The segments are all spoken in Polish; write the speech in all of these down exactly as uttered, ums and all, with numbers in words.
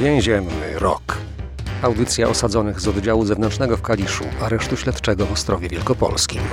Więzienny rok. Audycja osadzonych z oddziału zewnętrznego w Kaliszu, aresztu śledczego w Ostrowie Wielkopolskim.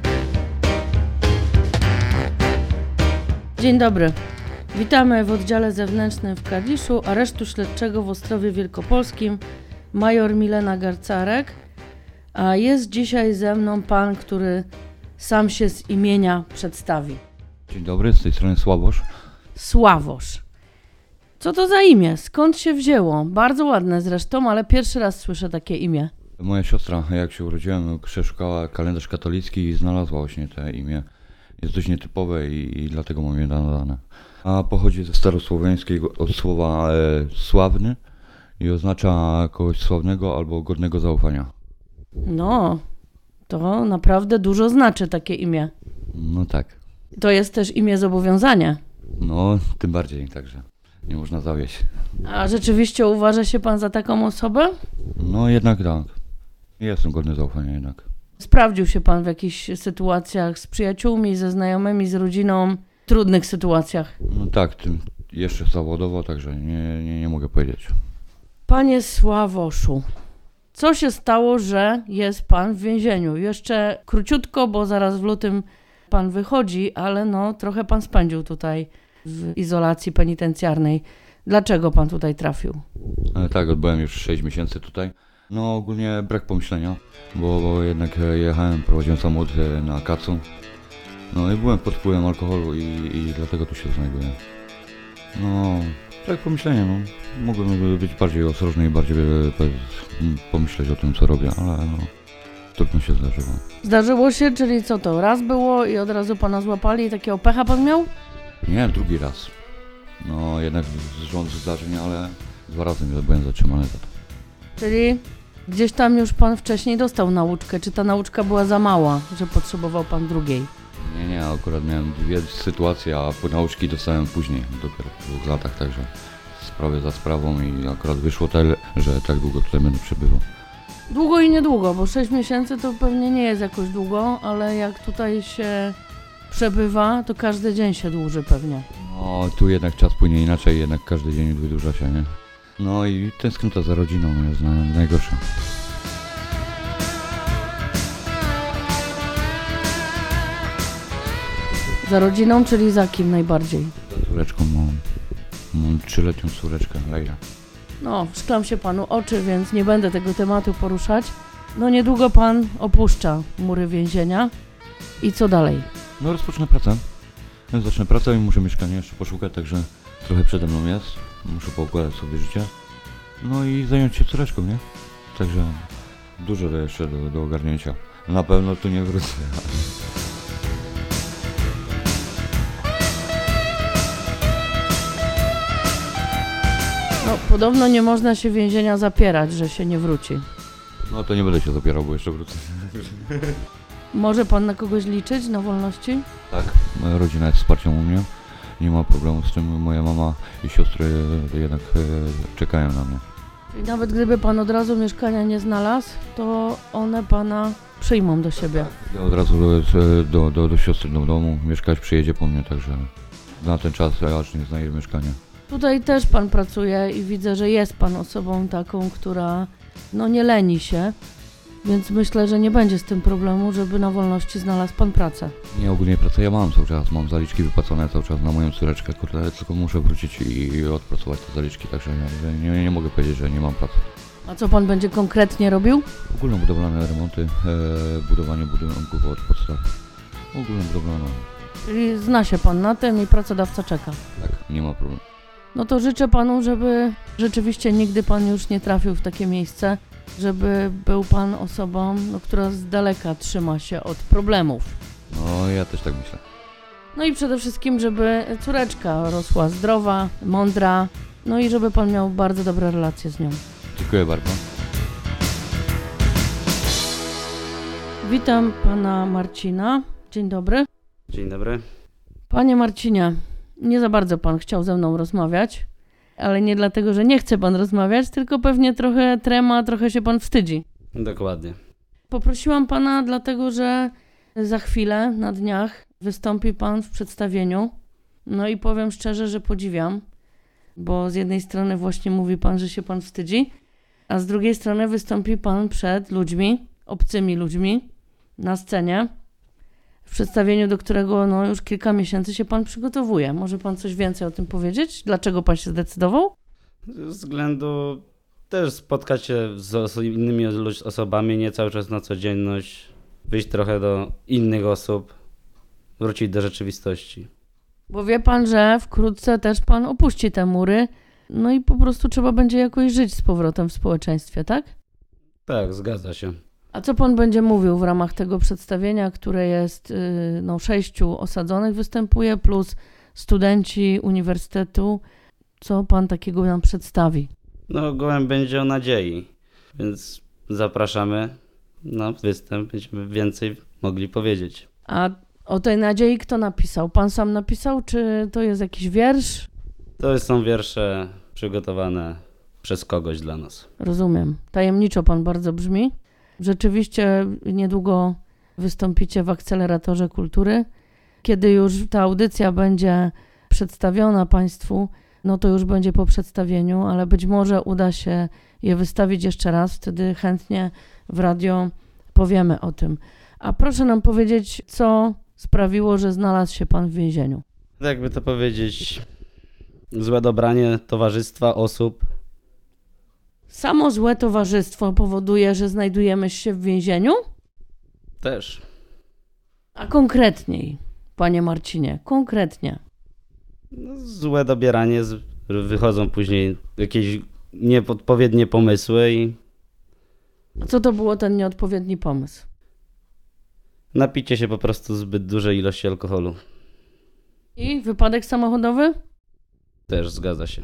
Dzień dobry. Witamy w oddziale zewnętrznym w Kaliszu, aresztu śledczego w Ostrowie Wielkopolskim, major Milena Garcarek, a jest dzisiaj ze mną pan, który sam się z imienia przedstawi. Dzień dobry, z tej strony Sławosz. Sławosz. Co to za imię? Skąd się wzięło? Bardzo ładne zresztą, ale pierwszy raz słyszę takie imię. Moja siostra, jak się urodziłem, przeszukała kalendarz katolicki i znalazła właśnie to imię. Jest dość nietypowe i, i dlatego mam je nadane. A pochodzi ze starosłowiańskiego od słowa e, sławny i oznacza kogoś sławnego albo godnego zaufania. No, to naprawdę dużo znaczy takie imię. No tak. To jest też imię zobowiązania. No, tym bardziej, także nie można zawieść. A rzeczywiście uważa się pan za taką osobę? No jednak tak. Jestem godny zaufania jednak. Sprawdził się pan w jakichś sytuacjach z przyjaciółmi, ze znajomymi, z rodziną, w trudnych sytuacjach? No tak, tym jeszcze zawodowo, także nie, nie, nie mogę powiedzieć. Panie Sławoszu, co się stało, że jest pan w więzieniu? Jeszcze króciutko, bo zaraz w lutym pan wychodzi, ale no trochę pan spędził tutaj w izolacji penitencjarnej. Dlaczego pan tutaj trafił? Ale tak, odbyłem już sześć miesięcy tutaj. No ogólnie brak pomyślenia, bo, bo jednak jechałem, prowadziłem samochód na kacu. No i byłem pod wpływem alkoholu i, i dlatego tu się znajduję. No, brak pomyślenia, no. Mogłem być bardziej ostrożny i bardziej pomyśleć o tym, co robię, ale no, trudno się zdarzyło. Zdarzyło się, czyli co to? Raz było i od razu pana złapali i takiego pecha pan miał? Nie, drugi raz. No jednak z rządu zdarzeń, ale dwa razy byłem zatrzymany za to. Czyli gdzieś tam już pan wcześniej dostał nauczkę. Czy ta nauczka była za mała, że potrzebował pan drugiej? Nie, nie, akurat miałem dwie sytuacje, a po nauczki dostałem później, dopiero po dwóch latach, także sprawę za sprawą i akurat wyszło tyle, że tak długo tutaj będę przebywał. Długo i niedługo, bo sześć miesięcy to pewnie nie jest jakoś długo, ale jak tutaj się przebywa, to każdy dzień się dłuży pewnie. No, tu jednak czas płynie inaczej, jednak każdy dzień wydłuża się, nie? No i tęsknota za rodziną jest najgorsza. Za rodziną, czyli za kim najbardziej? Za córeczką mam, mam trzyletnią córeczkę, Lejla. No, szklam się panu oczy, więc nie będę tego tematu poruszać. No niedługo pan opuszcza mury więzienia. I co dalej? No rozpocznę pracę. Zacznę pracę i muszę mieszkanie jeszcze poszukać, także trochę przede mną jest. Muszę poukładać sobie życie. No i zająć się córeczką, nie? Także dużo jeszcze do, do ogarnięcia. Na pewno tu nie wrócę. No, podobno nie można się więzienia zapierać, że się nie wróci. No to nie będę się zapierał, bo jeszcze wrócę. Może pan na kogoś liczyć na wolności? Tak, moja rodzina jest wsparciem u mnie. Nie ma problemu z tym. Moja mama i siostry jednak czekają na mnie. Czyli nawet gdyby pan od razu mieszkania nie znalazł, to one pana przyjmą do siebie. Ja od razu do, do, do, do siostry do domu mieszkać, przyjedzie po mnie, także na ten czas ja aż nie znajdę mieszkania. Tutaj też pan pracuje i widzę, że jest pan osobą taką, która no nie leni się, więc myślę, że nie będzie z tym problemu, żeby na wolności znalazł pan pracę. Nie, ogólnie pracę ja mam cały czas, mam zaliczki wypłacone cały czas na moją córeczkę, kurde, tylko muszę wrócić i, i odpracować te zaliczki, także nie, nie, nie mogę powiedzieć, że nie mam pracy. A co pan będzie konkretnie robił? Ogólnobudowlane remonty, e, budowanie budynków od podstaw. Ogólnobudowlane. Czyli zna się pan na tym i pracodawca czeka. Tak, nie ma problemu. No to życzę panu, żeby rzeczywiście nigdy pan już nie trafił w takie miejsce, żeby był pan osobą, no, która z daleka trzyma się od problemów. No, ja też tak myślę. No i przede wszystkim, żeby córeczka rosła zdrowa, mądra, no i żeby pan miał bardzo dobre relacje z nią. Dziękuję bardzo. Witam pana Marcina. Dzień dobry. Dzień dobry. Panie Marcinie, nie za bardzo pan chciał ze mną rozmawiać, ale nie dlatego, że nie chce pan rozmawiać, tylko pewnie trochę trema, trochę się pan wstydzi. Dokładnie. Poprosiłam pana dlatego, że za chwilę, na dniach, wystąpi pan w przedstawieniu. No i powiem szczerze, że podziwiam, Bo z jednej strony właśnie mówi pan, że się pan wstydzi, a z drugiej strony wystąpi pan przed ludźmi, obcymi ludźmi na scenie, w przedstawieniu, do którego no, już kilka miesięcy się pan przygotowuje. Może pan coś więcej o tym powiedzieć? Dlaczego pan się zdecydował? Ze względu też spotkać się z oso- innymi lu- osobami, nie cały czas na codzienność, wyjść trochę do innych osób, wrócić do rzeczywistości. Bo wie pan, że wkrótce też pan opuści te mury, no i po prostu trzeba będzie jakoś żyć z powrotem w społeczeństwie, tak? Tak, zgadza się. A co pan będzie mówił w ramach tego przedstawienia, które jest, yy, no, sześciu osadzonych występuje, plus studenci uniwersytetu? Co pan takiego nam przedstawi? No, gołem będzie o nadziei, więc zapraszamy na występ, będziemy więcej mogli powiedzieć. A o tej nadziei kto napisał? Pan sam napisał, czy to jest jakiś wiersz? To są wiersze przygotowane przez kogoś dla nas. Rozumiem. Tajemniczo pan bardzo brzmi. Rzeczywiście niedługo wystąpicie w Akceleratorze Kultury. Kiedy już ta audycja będzie przedstawiona państwu, no to już będzie po przedstawieniu, ale być może uda się je wystawić jeszcze raz. Wtedy chętnie w radio powiemy o tym. A proszę nam powiedzieć, co sprawiło, że znalazł się pan w więzieniu? Jakby to powiedzieć, złe dobranie towarzystwa, osób. Samo złe towarzystwo powoduje, że znajdujemy się w więzieniu? Też. A konkretniej, panie Marcinie, konkretnie. No, złe dobieranie, z- wychodzą później jakieś nieodpowiednie pomysły i A co to było ten nieodpowiedni pomysł? napicie się po prostu zbyt dużej ilości alkoholu. I wypadek samochodowy? Też zgadza się.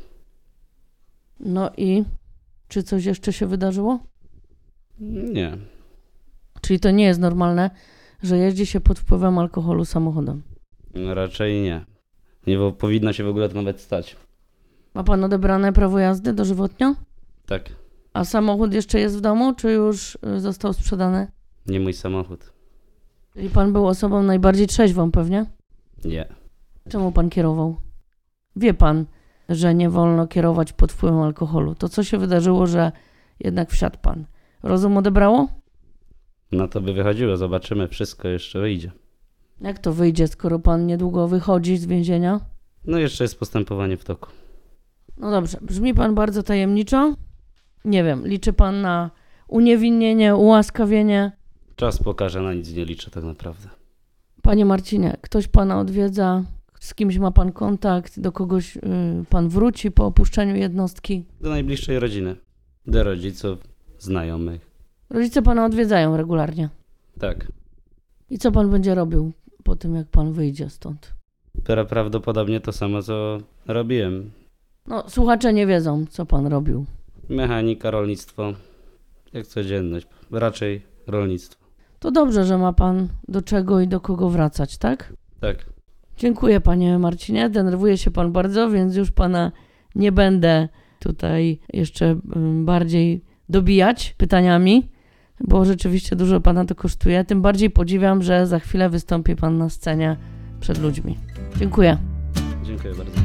No i czy coś jeszcze się wydarzyło? Nie. Czyli to nie jest normalne, że jeździ się pod wpływem alkoholu samochodem. No, raczej nie. Nie wo- powinno się w ogóle to nawet stać. Ma pan odebrane prawo jazdy dożywotnio? Tak. A samochód jeszcze jest w domu, czy już y, został sprzedany? Nie mój samochód. Czyli pan był osobą najbardziej trzeźwą pewnie? Nie. Czemu pan kierował? Wie pan, że nie wolno kierować pod wpływem alkoholu. To co się wydarzyło, że jednak wsiadł pan? Rozum odebrało? No to by wychodziło. Zobaczymy. Wszystko jeszcze wyjdzie. Jak to wyjdzie, skoro pan niedługo wychodzi z więzienia? No jeszcze jest postępowanie w toku. No dobrze, brzmi pan bardzo tajemniczo. Nie wiem, liczy pan na uniewinnienie, ułaskawienie? Czas pokaże, na nic nie liczę tak naprawdę. Panie Marcinie, ktoś pana odwiedza? Z kimś ma pan kontakt? Do kogoś y, pan wróci po opuszczeniu jednostki? Do najbliższej rodziny. Do rodziców, znajomych. Rodzice pana odwiedzają regularnie. Tak. I co pan będzie robił po tym, jak pan wyjdzie stąd? Pra- Prawdopodobnie to samo, co robiłem. No, słuchacze nie wiedzą, co pan robił. Mechanika, rolnictwo. Jak codzienność. Raczej rolnictwo. To dobrze, że ma pan do czego i do kogo wracać, tak? Tak. Dziękuję, panie Marcinie. Denerwuje się pan bardzo, więc już pana nie będę tutaj jeszcze ym, bardziej dobijać pytaniami, bo rzeczywiście dużo pana to kosztuje. Tym bardziej podziwiam, że za chwilę wystąpi pan na scenie przed ludźmi. Dziękuję. Dziękuję bardzo.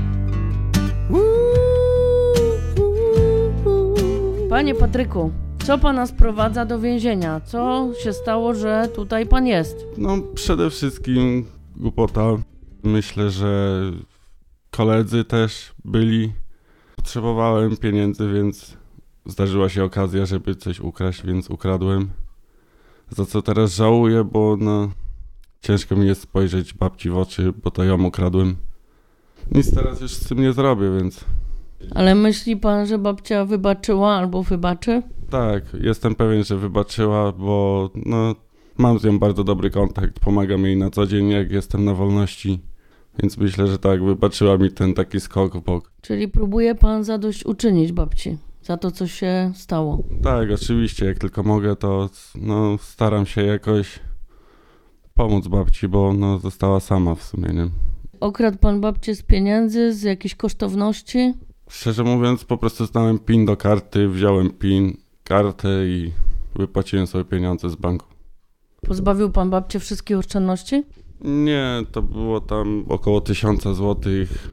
Panie Patryku, co pana sprowadza do więzienia? Co się stało, że tutaj pan jest? No, przede wszystkim głupota. Myślę, że koledzy też byli. Potrzebowałem pieniędzy, więc zdarzyła się okazja, żeby coś ukraść, więc ukradłem. Za co teraz żałuję, bo no, ciężko mi jest spojrzeć babci w oczy, bo to ją ukradłem. Nic teraz już z tym nie zrobię, więc Ale myśli pan, że babcia wybaczyła albo wybaczy? tak, jestem pewien, że wybaczyła, bo no, mam z nią bardzo dobry kontakt, pomagam jej na co dzień, jak jestem na wolności. Więc myślę, że tak, wybaczyła mi ten taki skok w bok. Czyli próbuje pan zadośćuczynić babci za to, co się stało. Tak, oczywiście, jak tylko mogę, to no, staram się jakoś pomóc babci, bo no, została sama w sumie, nie? Okradł pan babcię z pieniędzy, z jakiejś kosztowności? Szczerze mówiąc, po prostu znałem PIN do karty, wziąłem PIN, kartę i wypłaciłem sobie pieniądze z banku. Pozbawił pan babcię wszystkich oszczędności? Nie, to było tam około tysiąca złotych.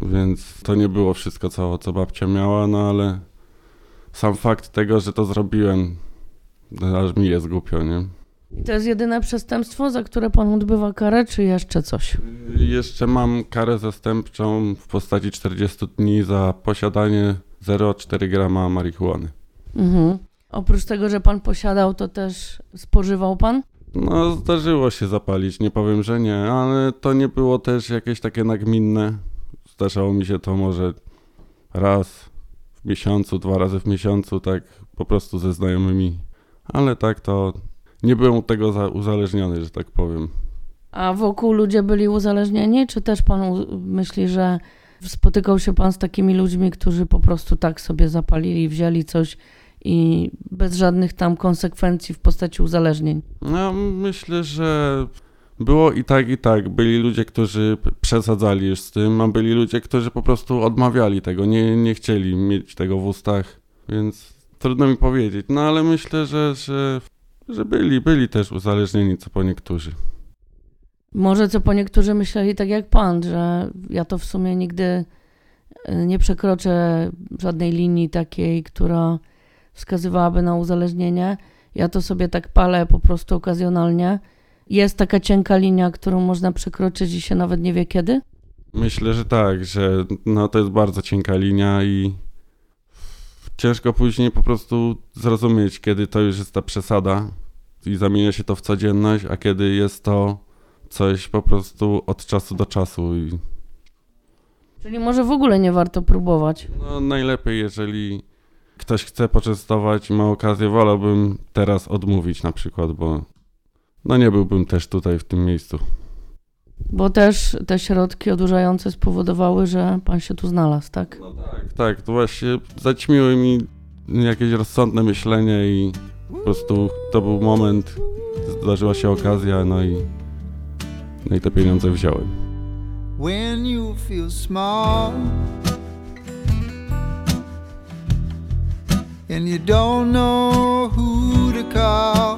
więc to nie było wszystko, co, co babcia miała, no ale sam fakt tego, że to zrobiłem, aż mi jest głupio, nie? I to jest jedyne przestępstwo, za które pan odbywa karę, czy jeszcze coś? Jeszcze mam karę zastępczą w postaci czterdziestu dni za posiadanie zero przecinek cztery grama marihuany. Mhm. Oprócz tego, że pan posiadał, to też spożywał pan? No, zdarzyło się zapalić, nie powiem, że nie, ale to nie było też jakieś takie nagminne. Zdarzało mi się to może raz w miesiącu, dwa razy w miesiącu, tak po prostu ze znajomymi. Ale tak to nie byłem od tego za- uzależniony, że tak powiem. A wokół ludzie byli uzależnieni, czy też pan u- myśli, że spotykał się pan z takimi ludźmi, którzy po prostu tak sobie zapalili, wzięli coś i bez żadnych tam konsekwencji w postaci uzależnień? No, myślę, że było i tak, i tak. Byli ludzie, którzy p- przesadzali już z tym, a byli ludzie, którzy po prostu odmawiali tego, nie, nie chcieli mieć tego w ustach, więc trudno mi powiedzieć. No, ale myślę, że, że, że byli, byli też uzależnieni, co po niektórzy. Może co po niektórzy myśleli tak jak pan, że ja to w sumie nigdy y, nie przekroczę żadnej linii takiej, która wskazywałaby na uzależnienie. Ja to sobie tak palę po prostu okazjonalnie. Jest taka cienka linia, którą można przekroczyć i się nawet nie wie kiedy? Myślę, że tak, że no, to jest bardzo cienka linia i ciężko później po prostu zrozumieć, kiedy to już jest ta przesada i zamienia się to w codzienność, a kiedy jest to coś po prostu od czasu do czasu. I Czyli może w ogóle nie warto próbować. no, najlepiej, jeżeli ktoś chce poczęstować i ma okazję, wolałbym teraz odmówić na przykład, bo no nie byłbym też tutaj w tym miejscu. Bo też te środki odurzające spowodowały, że pan się tu znalazł, tak? No tak, tak, to właśnie zaćmiły mi jakieś rozsądne myślenie i po prostu to był moment, zdarzyła się okazja, no i, no i te pieniądze wziąłem. When you feel small and you don't know who to call,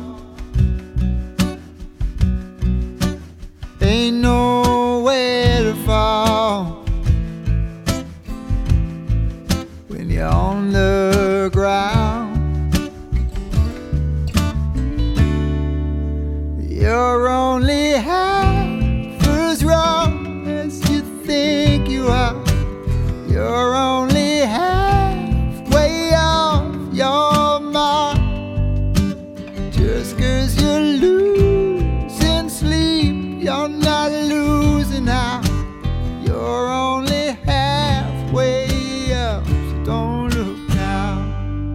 ain't nowhere to fall when you're on the ground. You're only half as wrong as you think you are. You're only halfway off your mark. Just 'cause you're losing sleep, you're not losing out. You're only halfway up, so don't look now.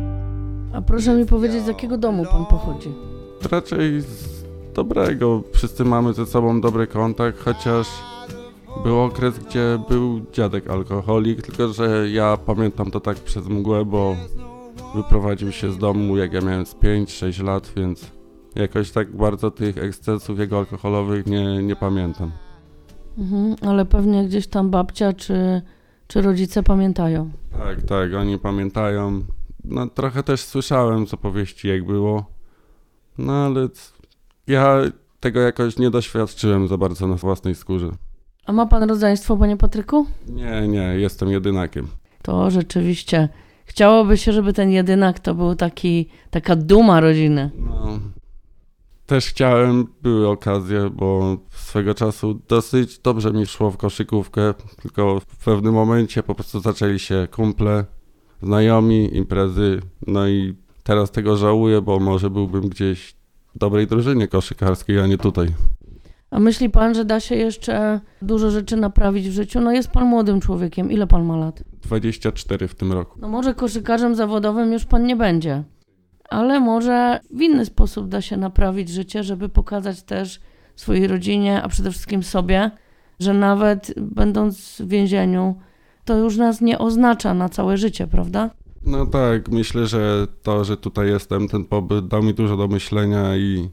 A proszę mi powiedzieć, z jakiego domu pan pochodzi? Raczej z dobrego, wszyscy mamy ze sobą dobry kontakt, chociaż był okres, gdzie był dziadek alkoholik, tylko że ja pamiętam to tak przez mgłę, bo wyprowadził się z domu, jak ja miałem z pięć sześć lat, więc jakoś tak bardzo tych ekscesów jego alkoholowych nie, nie pamiętam. Mhm, ale pewnie gdzieś tam babcia czy, czy rodzice pamiętają. Tak, tak, oni pamiętają. No trochę też słyszałem z opowieści, jak było, no ale c- ja tego jakoś nie doświadczyłem za bardzo na własnej skórze. A ma pan rodzeństwo, panie Patryku? Nie, nie, jestem jedynakiem. To rzeczywiście chciałoby się, żeby ten jedynak to był taki, taka duma rodziny. No, też chciałem, były okazje, bo swego czasu dosyć dobrze mi szło w koszykówkę, tylko w pewnym momencie po prostu zaczęli się kumple, znajomi, imprezy, no i teraz tego żałuję, bo może byłbym gdzieś w dobrej drużynie koszykarskiej, a nie tutaj. A myśli pan, że da się jeszcze dużo rzeczy naprawić w życiu? No jest pan młodym człowiekiem. Ile pan ma lat? dwadzieścia cztery w tym roku. No może koszykarzem zawodowym już pan nie będzie. Ale może w inny sposób da się naprawić życie, żeby pokazać też swojej rodzinie, a przede wszystkim sobie, że nawet będąc w więzieniu, to już nas nie oznacza na całe życie, prawda? No tak, myślę, że to, że tutaj jestem, ten pobyt dał mi dużo do myślenia i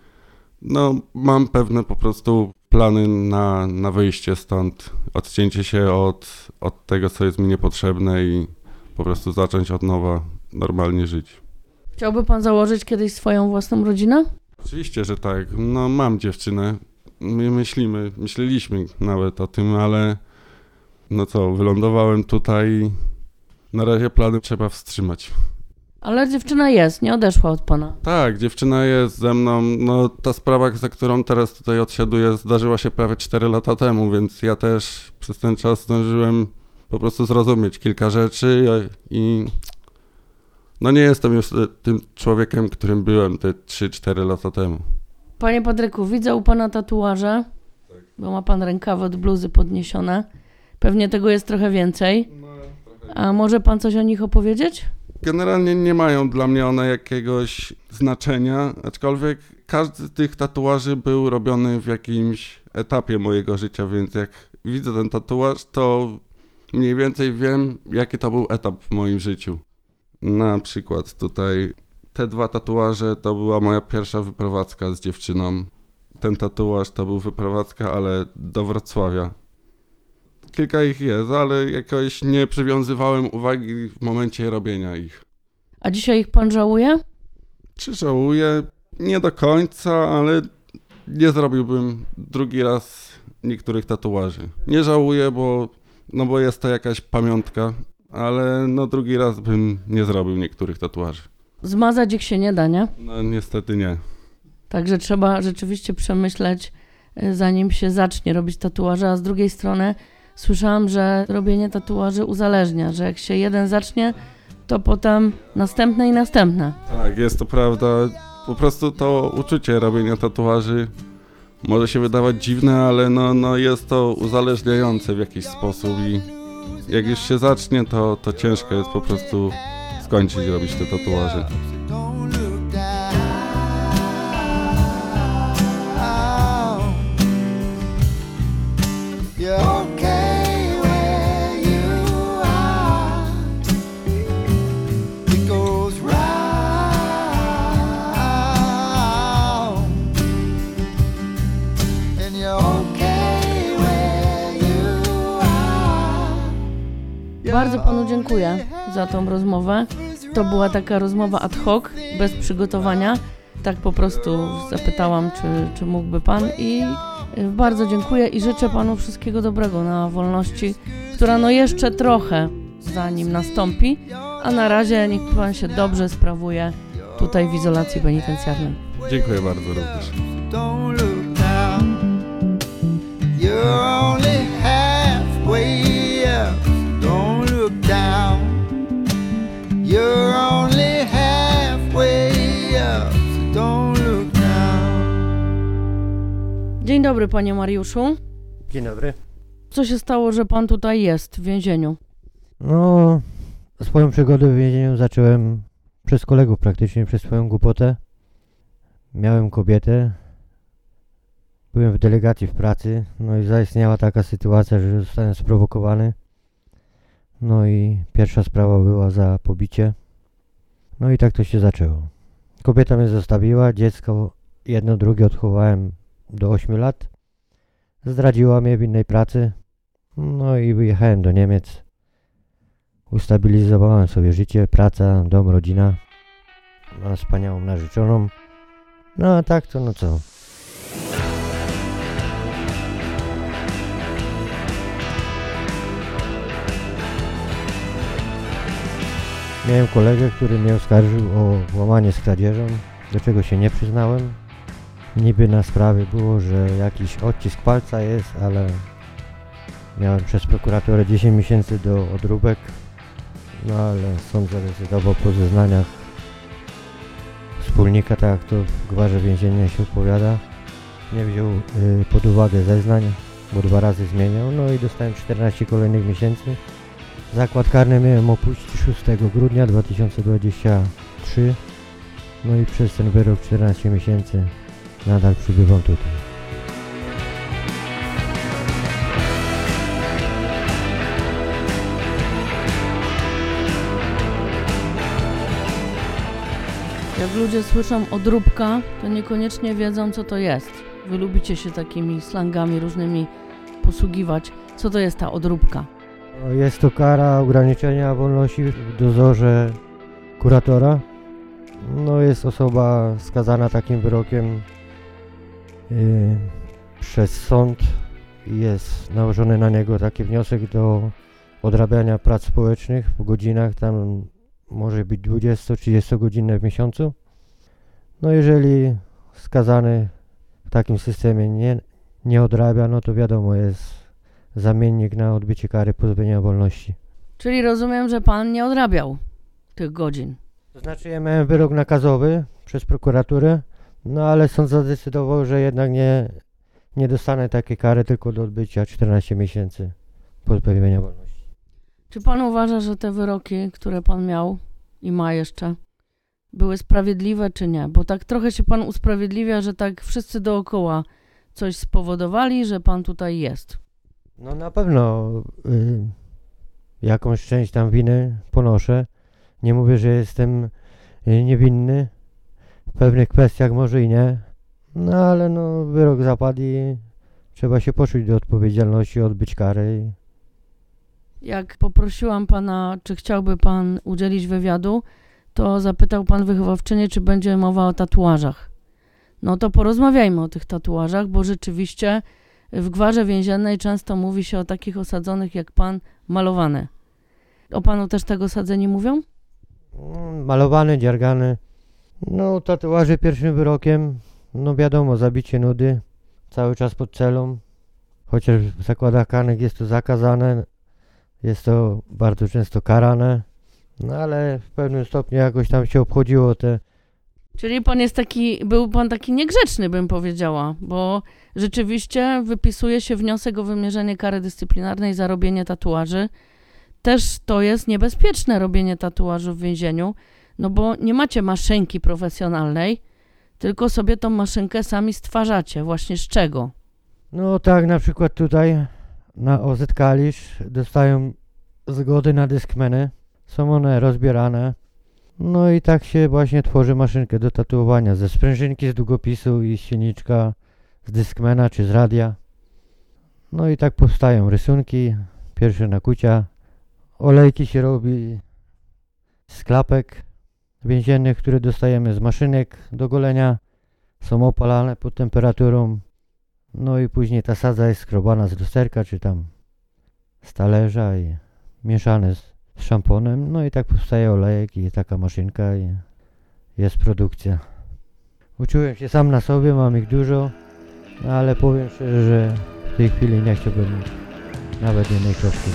no mam pewne po prostu plany na, na wyjście stąd, odcięcie się od, od tego, co jest mi niepotrzebne i po prostu zacząć od nowa normalnie żyć. Chciałby pan założyć kiedyś swoją własną rodzinę? Oczywiście, że tak. No mam dziewczynę. My myślimy, myśleliśmy nawet o tym, ale No co, wylądowałem tutaj. Na razie plany trzeba wstrzymać. Ale dziewczyna jest, nie odeszła od pana. Tak, dziewczyna jest ze mną. No ta sprawa, za którą teraz tutaj odsiaduję, zdarzyła się prawie cztery lata temu, więc ja też przez ten czas zdążyłem po prostu zrozumieć kilka rzeczy i no nie jestem już tym człowiekiem, którym byłem te trzy cztery lata temu. Panie Patryku, widzę u pana tatuaże, bo ma pan rękawy od bluzy podniesione. Pewnie tego jest trochę więcej. A może pan coś o nich opowiedzieć? Generalnie nie mają dla mnie one jakiegoś znaczenia, aczkolwiek każdy z tych tatuaży był robiony w jakimś etapie mojego życia, więc jak widzę ten tatuaż, to mniej więcej wiem, jaki to był etap w moim życiu. Na przykład tutaj te dwa tatuaże to była moja pierwsza wyprowadzka z dziewczyną. Ten tatuaż to był wyprowadzka, ale do Wrocławia. Kilka ich jest, ale jakoś nie przywiązywałem uwagi w momencie robienia ich. A dzisiaj ich pan żałuje? Czy żałuję? Nie do końca, ale nie zrobiłbym drugi raz niektórych tatuaży. Nie żałuję, bo, no bo jest to jakaś pamiątka, ale no drugi raz bym nie zrobił niektórych tatuaży. Zmazać ich się nie da, nie? No niestety nie. Także trzeba rzeczywiście przemyśleć, zanim się zacznie robić tatuaże, a z drugiej strony słyszałam, że robienie tatuaży uzależnia, że jak się jeden zacznie, to potem następne i następne. Tak, jest to prawda. Po prostu to uczucie robienia tatuaży może się wydawać dziwne, ale no, no jest to uzależniające w jakiś sposób i jak już się zacznie, to, to ciężko jest po prostu skończyć robić te tatuaże. Don't look down. You're okay where you are. It goes round, and you're okay where you are. Bardzo panu dziękuję za tą rozmowę. To była taka rozmowa ad hoc, bez przygotowania. Tak po prostu zapytałam, czy, czy mógłby pan i bardzo dziękuję i życzę panu wszystkiego dobrego na wolności, która no jeszcze trochę zanim nastąpi, a na razie niech pan się dobrze sprawuje tutaj w izolacji penitencjarnej. Dziękuję bardzo również. Don't look down. You're only halfway up. Don't look down. You're only halfway up. So don't look down. Dzień dobry, panie Mariuszu. Dzień dobry. Co się stało, że pan tutaj jest w więzieniu? No, swoją przygodę w więzieniu zacząłem przez kolegów praktycznie, przez swoją głupotę. Miałem kobietę, byłem w delegacji w pracy, no i zaistniała taka sytuacja, że zostałem sprowokowany. No i pierwsza sprawa była za pobicie. No i tak to się zaczęło. Kobieta mnie zostawiła, dziecko jedno, drugie odchowałem do ośmiu lat. Zdradziła mnie w innej pracy. No i wyjechałem do Niemiec. Ustabilizowałem sobie życie, praca, dom, rodzina. Mam wspaniałą narzeczoną. No a tak to no co. Miałem kolegę, który mnie oskarżył o włamanie z kradzieżą, do czego się nie przyznałem. Niby na sprawie było, że jakiś odcisk palca jest, ale miałem przez prokuraturę dziesięć miesięcy do odróbek. No ale sąd zadecydował po zeznaniach wspólnika, tak jak to w gwarze więziennej się opowiada. Nie wziął y, pod uwagę zeznań, bo dwa razy zmieniał, no i dostałem czternaście kolejnych miesięcy. Zakład karny miałem opuścić szóstego grudnia dwa tysiące dwudziestego trzeciego, no i przez ten wyrok czternaście miesięcy nadal przybywam tutaj. Jak ludzie słyszą odróbka, to niekoniecznie wiedzą, co to jest. Wy lubicie się takimi slangami różnymi posługiwać. Co to jest ta odróbka? Jest to kara ograniczenia wolności w dozorze kuratora. No jest osoba skazana takim wyrokiem yy, przez sąd jest nałożony na niego taki wniosek do odrabiania prac społecznych w godzinach, tam może być dwudziesto-trzydziesto godzinne w miesiącu. No jeżeli skazany w takim systemie nie, nie odrabia, no to wiadomo, jest zamiennik na odbycie kary pozbawienia wolności. Czyli rozumiem, że pan nie odrabiał tych godzin. To znaczy ja miałem wyrok nakazowy przez prokuraturę, no ale sąd zadecydował, że jednak nie, nie dostanę takiej kary, tylko do odbycia czternaście miesięcy pozbawienia wolności. Czy pan uważa, że te wyroki, które pan miał i ma jeszcze, były sprawiedliwe czy nie? Bo tak trochę się pan usprawiedliwia, że tak wszyscy dookoła coś spowodowali, że pan tutaj jest. No na pewno y, jakąś część tam winy ponoszę. Nie mówię, że jestem y, niewinny. W pewnych kwestiach może i nie. No ale no wyrok zapadł i trzeba się poczuć do odpowiedzialności, odbyć karę. Jak poprosiłam pana, czy chciałby pan udzielić wywiadu, to zapytał pan wychowawczynię, czy będzie mowa o tatuażach. No to porozmawiajmy o tych tatuażach, bo rzeczywiście w gwarze więziennej często mówi się o takich osadzonych jak pan malowane. O panu też tego osadzeni mówią? Malowany, dziergany. No tatuaże pierwszym wyrokiem, no wiadomo, zabicie nudy, cały czas pod celą. Chociaż w zakładach karnych jest to zakazane, jest to bardzo często karane. No ale w pewnym stopniu jakoś tam się obchodziło te... Czyli pan jest taki, był pan taki niegrzeczny, bym powiedziała, bo rzeczywiście wypisuje się wniosek o wymierzenie kary dyscyplinarnej za robienie tatuaży. Też to jest niebezpieczne robienie tatuażu w więzieniu, no bo nie macie maszynki profesjonalnej, tylko sobie tą maszynkę sami stwarzacie. Właśnie z czego? No tak na przykład tutaj na O Z Kalisz dostają zgody na dyskmeny. Są one rozbierane. No i tak się właśnie tworzy maszynkę do tatuowania. Ze sprężynki, z długopisu i z silniczka, z dyskmena czy z radia. No i tak powstają rysunki, pierwsze nakucia. Olejki się robi z klapek więziennych, które dostajemy z maszynek do golenia. Są opalane pod temperaturą. No i później ta sadza jest skrobana z lusterka czy tam z talerza i mieszane z z szamponem, no i tak powstaje olejek i taka maszynka i jest produkcja. Uczyłem się sam na sobie, mam ich dużo, no ale powiem szczerze, że w tej chwili nie chciałbym nawet jednej kropki.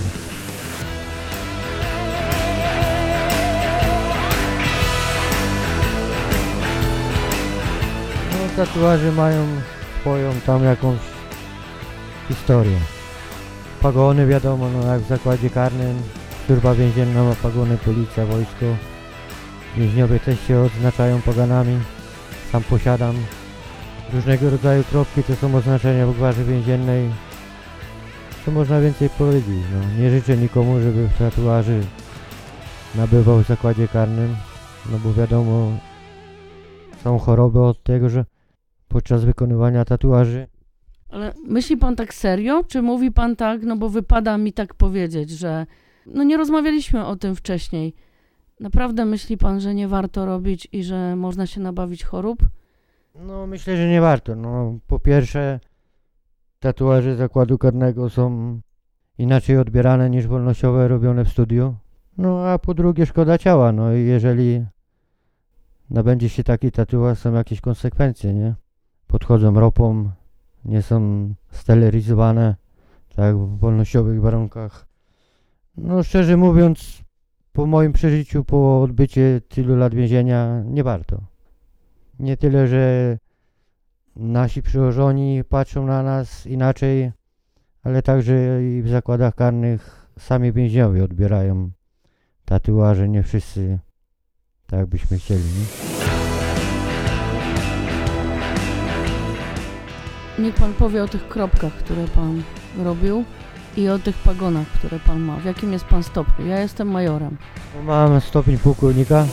No tatuaże mają swoją tam jakąś historię. Pagony wiadomo, no jak w zakładzie karnym. Służba więzienna ma pagony, policja, wojsko. Więźniowie też się odznaczają paganami. Sam posiadam. Różnego rodzaju kropki to są oznaczenia w gwarze więziennej. Co można więcej powiedzieć? No, nie życzę nikomu, żeby w tatuaży nabywał w zakładzie karnym. No bo wiadomo, są choroby od tego, że podczas wykonywania tatuaży. Ale myśli pan tak serio? Czy mówi pan tak, no bo wypada mi tak powiedzieć, że no nie rozmawialiśmy o tym wcześniej. Naprawdę myśli pan, że nie warto robić i że można się nabawić chorób? No myślę, że nie warto. No po pierwsze tatuaże zakładu karnego są inaczej odbierane niż wolnościowe robione w studiu. No a po drugie szkoda ciała. No i jeżeli nabędzie się taki tatuaż, są jakieś konsekwencje, nie? Podchodzą ropą, nie są sterylizowane, tak jak w wolnościowych warunkach. No szczerze mówiąc, po moim przeżyciu, po odbyciu tylu lat więzienia, nie warto. Nie tyle, że nasi przełożoni patrzą na nas inaczej, ale także i w zakładach karnych sami więźniowie odbierają tatuaże, nie wszyscy tak byśmy chcieli, nie? Niech pan powie o tych kropkach, które pan robił i o tych pagonach, które pan ma. W jakim jest pan stopniu? Ja jestem majorem. Mam stopień pułkownika.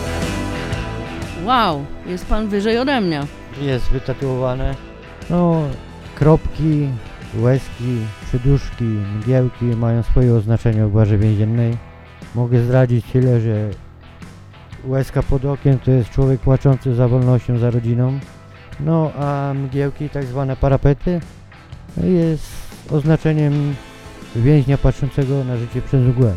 Wow, jest pan wyżej ode mnie. Jest wytatuowane. No, kropki, łezki, przyduszki, mgiełki mają swoje oznaczenie w gwarze więziennej. Mogę zdradzić tyle, że łezka pod okiem to jest człowiek płaczący za wolnością, za rodziną. No, a mgiełki, tak zwane parapety, jest z oznaczeniem więźnia patrzącego na życie przez mgłę.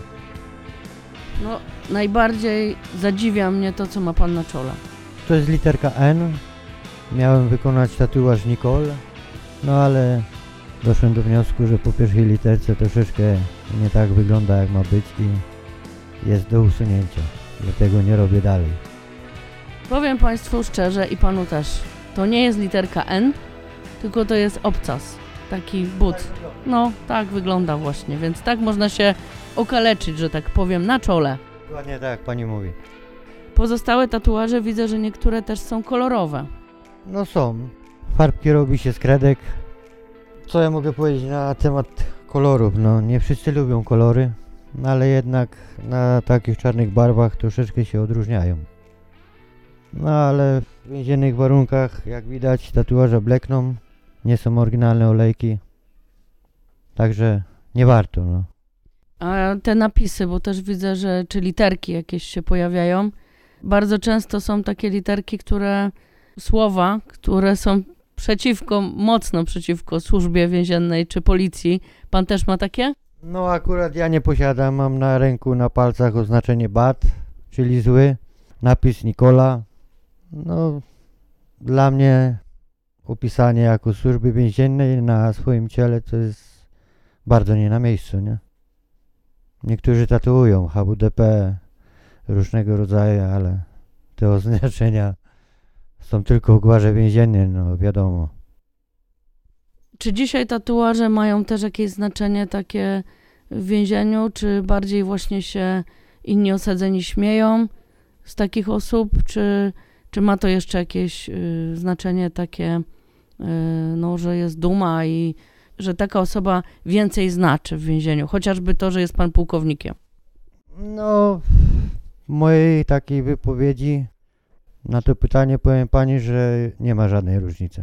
No, najbardziej zadziwia mnie to, co ma pan na czole. To jest literka N. Miałem wykonać tatuaż Nicole, no ale doszłem do wniosku, że po pierwszej literce troszeczkę nie tak wygląda, jak ma być i jest do usunięcia. Dlatego nie robię dalej. Powiem państwu szczerze i panu też, to nie jest literka N, tylko to jest obcas, taki but. No, tak wygląda właśnie, więc tak można się okaleczyć, że tak powiem, na czole. Dokładnie tak, jak pani mówi. Pozostałe tatuaże widzę, że niektóre też są kolorowe. No są. Farbki robi się z kredek. Co ja mogę powiedzieć na temat kolorów? No nie wszyscy lubią kolory, no, ale jednak na takich czarnych barwach troszeczkę się odróżniają. No ale w więziennych warunkach, jak widać, tatuaże blekną, nie są oryginalne olejki, także nie warto, no. A te napisy, bo też widzę, że czy literki jakieś się pojawiają, bardzo często są takie literki, które, słowa, które są przeciwko, mocno przeciwko służbie więziennej czy policji. Pan też ma takie? No akurat ja nie posiadam, mam na ręku, na palcach oznaczenie bad, czyli zły, napis Nikola. No dla mnie opisanie jako służby więziennej na swoim ciele to jest bardzo nie na miejscu, nie? Niektórzy tatuują H W D P różnego rodzaju, ale te oznaczenia są tylko w gwarze więziennej, no wiadomo. Czy dzisiaj tatuaże mają też jakieś znaczenie takie w więzieniu, czy bardziej właśnie się inni osadzeni śmieją z takich osób, czy, czy ma to jeszcze jakieś y, znaczenie takie, y, no, że jest duma i że taka osoba więcej znaczy w więzieniu, chociażby to, że jest pan pułkownikiem? No w mojej takiej wypowiedzi na to pytanie powiem pani, że nie ma żadnej różnicy.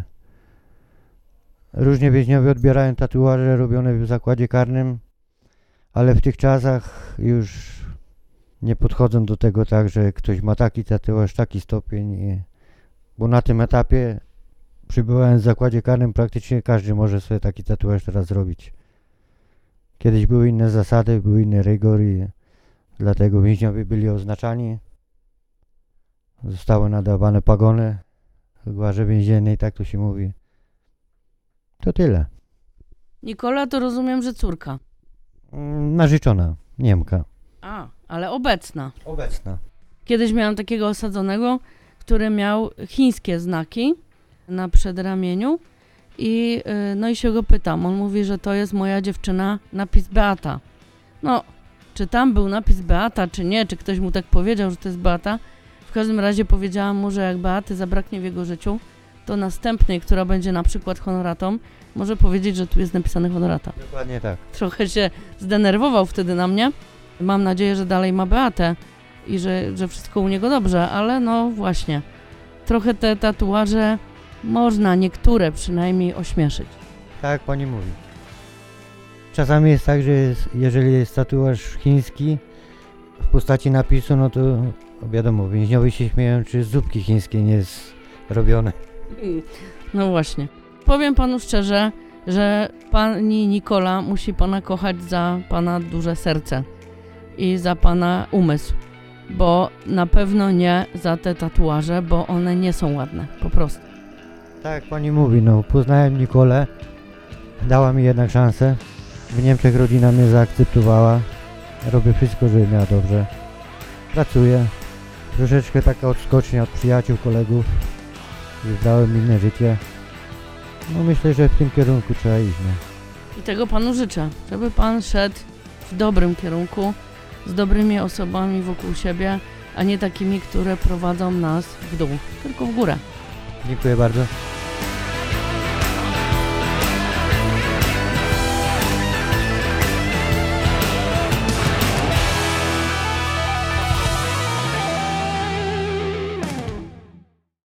Różnie więźniowie odbierają tatuaże robione w zakładzie karnym, ale w tych czasach już nie podchodzą do tego tak, że ktoś ma taki tatuaż, taki stopień, i, bo na tym etapie, przybywając w zakładzie karnym, praktycznie każdy może sobie taki tatuaż teraz zrobić. Kiedyś były inne zasady, był inny rygor i dlatego więźniowie byli oznaczani. Zostały nadawane pagony w gwarze więziennej, tak to się mówi. To tyle. Nikola to rozumiem, że córka. Mm, Narzeczona, Niemka. A, ale obecna. Obecna. Kiedyś miałam takiego osadzonego, który miał chińskie znaki na przedramieniu i, yy, no i się go pytam. On mówi, że to jest moja dziewczyna, napis Beata. No, czy tam był napis Beata, czy nie, czy ktoś mu tak powiedział, że to jest Beata. W każdym razie powiedziałam mu, że jak Beaty zabraknie w jego życiu, to następnej, która będzie na przykład honoratą, może powiedzieć, że tu jest napisane honorata. Dokładnie tak. Trochę się zdenerwował wtedy na mnie. Mam nadzieję, że dalej ma Beatę i że, że wszystko u niego dobrze, ale no właśnie, trochę te tatuaże można, niektóre przynajmniej, ośmieszyć. Tak jak pani mówi. Czasami jest tak, że jest, jeżeli jest tatuaż chiński w postaci napisu, no to wiadomo, więźniowie się śmieją, czy zupki chińskie nie jest robione. No właśnie. Powiem panu szczerze, że pani Nikola musi pana kochać za pana duże serce i za pana umysł, bo na pewno nie za te tatuaże, bo one nie są ładne, po prostu. Tak jak pani mówi, no poznałem Nikolę, dała mi jednak szansę. W Niemczech rodzina mnie zaakceptowała. Robię wszystko, żeby miała dobrze. Pracuję. Troszeczkę taka odskocznia od przyjaciół, kolegów. Wybrałem inne życie. No myślę, że w tym kierunku trzeba iść, no. I tego panu życzę, żeby pan szedł w dobrym kierunku, z dobrymi osobami wokół siebie, a nie takimi, które prowadzą nas w dół, tylko w górę. Dziękuję bardzo.